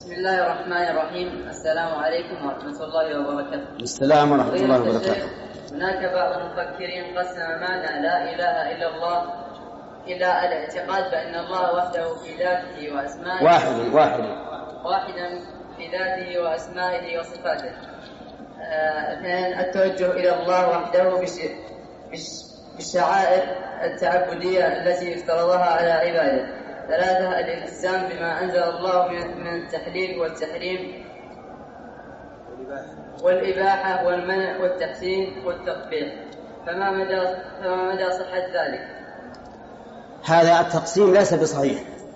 بسم الله الرحمن الرحيم. السلام عليكم ورحمة الله وبركاته. السلام ورحمة الله وبركاته. هناك بعض المفكرين قسم معنى لا إله إلا الله إلى الاعتقاد بأن الله وحده في ذاته وأسمائه واحدا في ذاته وأسمائه وصفاته. اثنين، التوجه إلى الله وحده بالشعائر التعبدية التي افترضها على عباده. ثلاثة، الالتزام بما أنزل الله من التحليل والتحريم والإباحة والمنع والتحسين والتقبيح. فما مدى صحة ذلك؟ هذا التقسيم ليس بصحيح،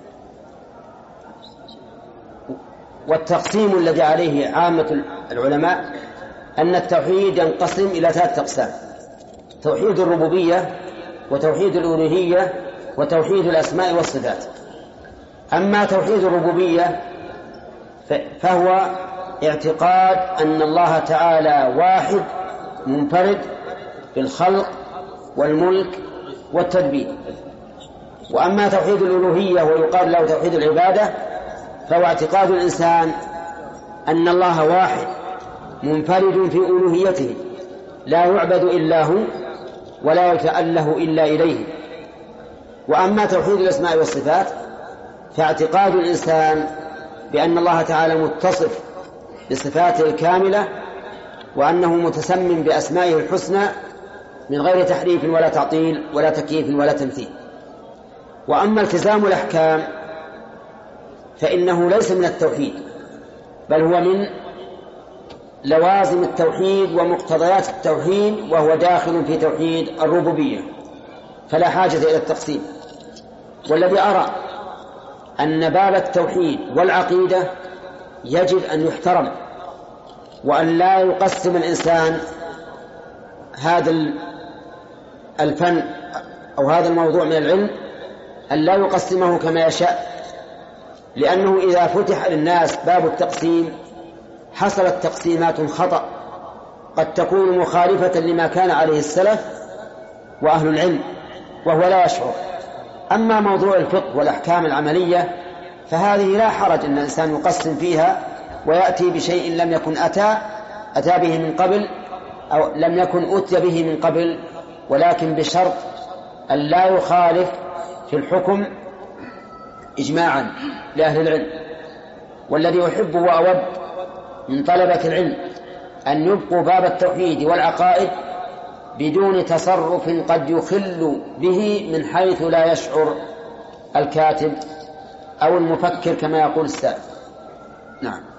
والتقسيم الذي عليه عامة العلماء أن التوحيد ينقسم إلى 3 أقسام: توحيد الربوبية وتوحيد الألوهية وتوحيد الأسماء والصفات. أما توحيد الربوبية فهو اعتقاد أن الله تعالى واحد منفرد بالخلق والملك والتدبير. وأما توحيد الألوهية ويقال له توحيد العبادة فهو اعتقاد الإنسان أن الله واحد منفرد في ألوهيته، لا يعبد إلا هو ولا يتأله إلا إليه. وأما توحيد الأسماء والصفات فاعتقاد الإنسان بأن الله تعالى متصف بصفاته الكاملة وأنه متسمٍ بأسمائه الحسنى من غير تحريف ولا تعطيل ولا تكييف ولا تمثيل. وأما التزام الأحكام فإنه ليس من التوحيد، بل هو من لوازم التوحيد ومقتضيات التوحيد، وهو داخل في توحيد الربوبية، فلا حاجة إلى التقسيم. والذي أرى أن باب التوحيد والعقيدة يجب أن يحترم، وأن لا يقسم الإنسان هذا الفن أو هذا الموضوع من العلم، أن لا يقسمه كما يشاء، لأنه إذا فتح للناس باب التقسيم حصلت تقسيمات خطأ قد تكون مخالفة لما كان عليه السلف وأهل العلم وهو لا يشعر. أما موضوع الفقه والأحكام العملية فهذه لا حرج أن الإنسان يقسم فيها ويأتي بشيء لم يكن أتى به من قبل أو لم يكن أتي به من قبل، ولكن بشرط أن لا يخالف في الحكم إجماعا لأهل العلم. والذي أحب وأود من طلبة العلم أن يبقوا باب التوحيد والعقائد بدون تصرف قد يخل به من حيث لا يشعر الكاتب أو المفكر كما يقول السائل. نعم.